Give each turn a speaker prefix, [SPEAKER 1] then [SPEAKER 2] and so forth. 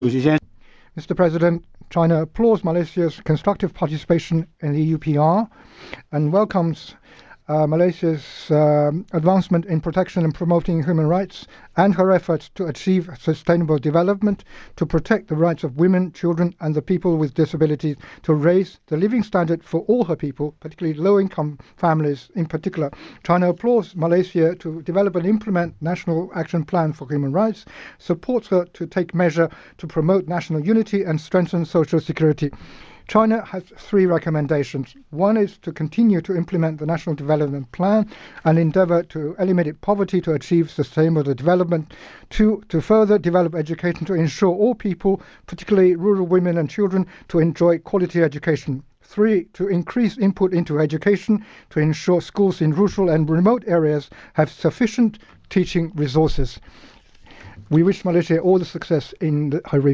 [SPEAKER 1] Mr. President, China applauds Malaysia's constructive participation in the EUPR and welcomes Malaysia's advancement in protection and promoting human rights and her efforts to achieve sustainable development, to protect the rights of women, children and the people with disabilities, to raise the living standard for all her people, particularly low-income families in particular. China applauds Malaysia to develop and implement National Action Plan for Human Rights, supports her to take measure to promote national unity and strengthen social security. China has three recommendations. One is to continue to implement the National Development Plan and endeavor to eliminate poverty to achieve sustainable development. Two, to further develop education to ensure all people, particularly rural women and children, to enjoy quality education. Three, to increase input into education to ensure schools in rural and remote areas have sufficient teaching resources. We wish Malaysia all the success in her